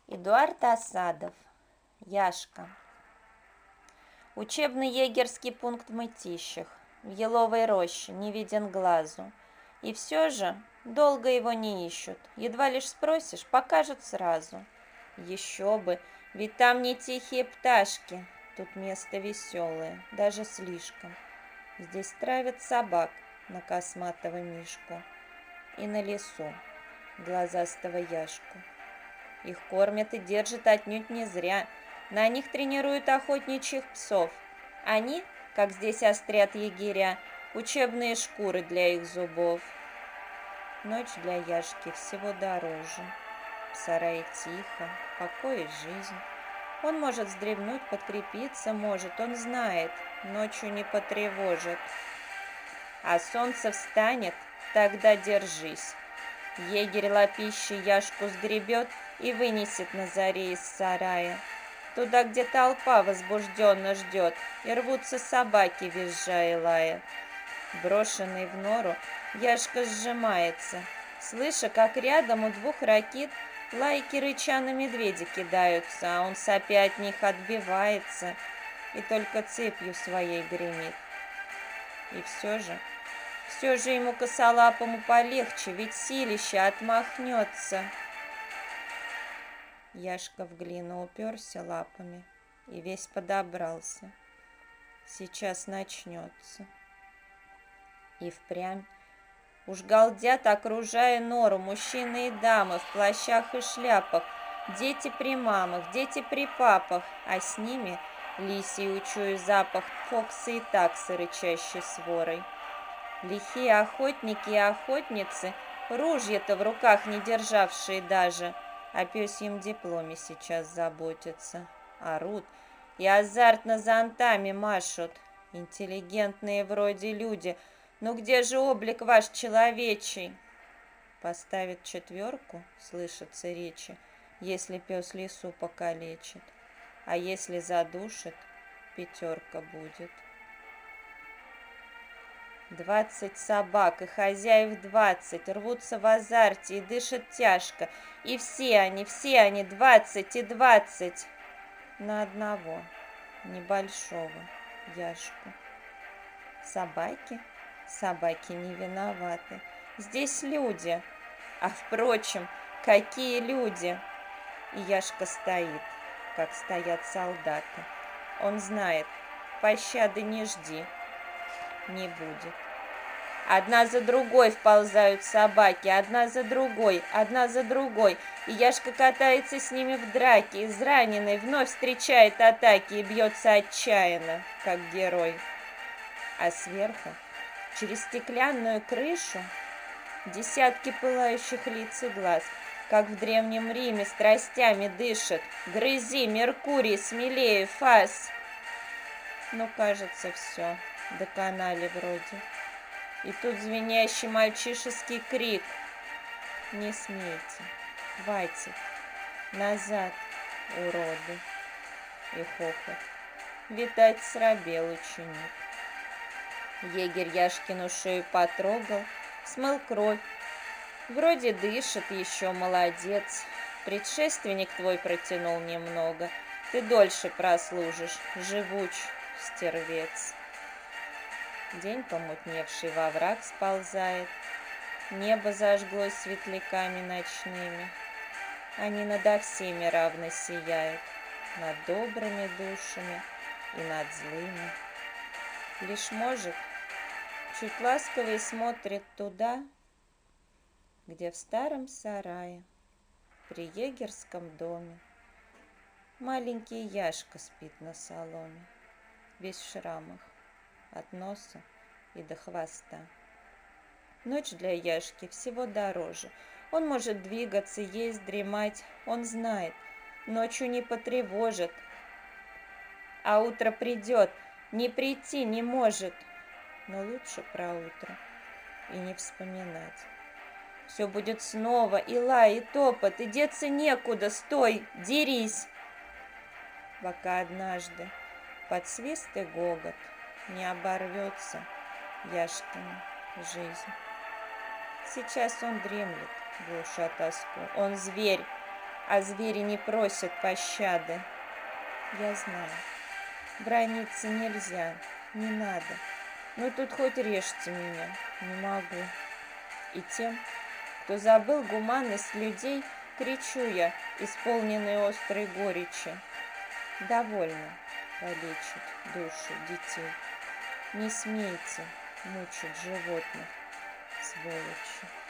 Эдуард Асадов. Яшка. Учебный егерский пункт в Мытищах. В еловой роще, не виден глазу. И все же долго его не ищут. Едва лишь спросишь, покажут сразу. Еще бы, ведь там не тихие пташки. Тут место веселое, даже слишком. Здесь травят собак на косматого мишку и на лесу глазастого Яшку. Их кормят и держат отнюдь не зря. На них тренируют охотничьих псов. Они, как здесь острят егеря, учебные шкуры для их зубов. Ночь для Яшки всего дороже. В сарае тихо, покой и жизнь. Он может вздремнуть, подкрепиться может, он знает, ночью не потревожит. А солнце встанет, тогда держись. Егерь лапищей Яшку сгребет и вынесет на заре из сарая. Туда, где толпа возбужденно ждет, и рвутся собаки, визжая и лая. Брошенный в нору, Яшка сжимается, слыша, как рядом у двух ракит лайки рыча на медведя кидаются, а он сопя от них отбивается и только цепью своей гремит. И все же ему косолапому полегче, ведь силище отмахнется. Яшка в глину уперся лапами и весь подобрался. Сейчас начнется. И впрямь уж галдят, окружая нору, мужчины и дамы в плащах и шляпах, дети при мамах, дети при папах, а с ними лисий, учуя запах, фоксы и таксы, рычащей сворой. Лихие охотники и охотницы, ружья-то в руках не державшие даже, о пёсьем дипломе сейчас заботятся. Орут и азартно зонтами машут. Интеллигентные вроде люди, ну где же облик ваш человечий? Поставит 4, слышатся речи, если пес лису покалечит. А если задушит, 5 будет. 20 собак, и хозяев 20, рвутся в азарте и дышат тяжко. И все они, 20 и 20 на одного небольшого Яшку. Собаки не виноваты. Здесь люди. А впрочем, какие люди? И Яшка стоит, как стоят солдаты. Он знает, пощады не жди. Не будет. Одна за другой вползают собаки, одна за другой, и Яшка катается с ними в драке, израненный, вновь встречает атаки и бьется отчаянно, как герой. А сверху, через стеклянную крышу, десятки пылающих лиц и глаз, как в древнем Риме страстями дышат. Грызи, Меркурий, смелее, фас. Ну, кажется, все. Доконали вроде. И тут звенящий мальчишеский крик. Не смейте, хватит, назад, уроды. И хохот. Видать, срабел ученик. Егерь Яшкину шею потрогал, смыл кровь. Вроде дышит еще, молодец. Предшественник твой протянул немного. Ты дольше прослужишь, живуч, стервец. День, помутневший во враг, сползает. Небо зажглось светляками ночными. Они надо всеми равно сияют, над добрыми душами и над злыми. Лишь, может, чуть ласковый смотрит туда, где в старом сарае, при егерском доме, маленький Яшка спит на соломе, весь в шрамах, от носа и до хвоста. Ночь для Яшки всего дороже. Он может двигаться, есть, дремать. Он знает, ночью не потревожит. А утро придет, не прийти не может. Но лучше про утро и не вспоминать. Все будет снова, и лай, и топот, и деться некуда. Стой, дерись! Пока однажды под свист и гогот не оборвется Яшкина жизнь. Сейчас он дремлет, глуша тоску. Он зверь, а звери не просят пощады. Я знаю, браниться нельзя, не надо, но тут хоть режьте меня, не могу. И тем, кто забыл гуманность людей, кричу я, исполненный острой горечи. Довольно калечить души детей. Не смейте мучить животных, сволочи.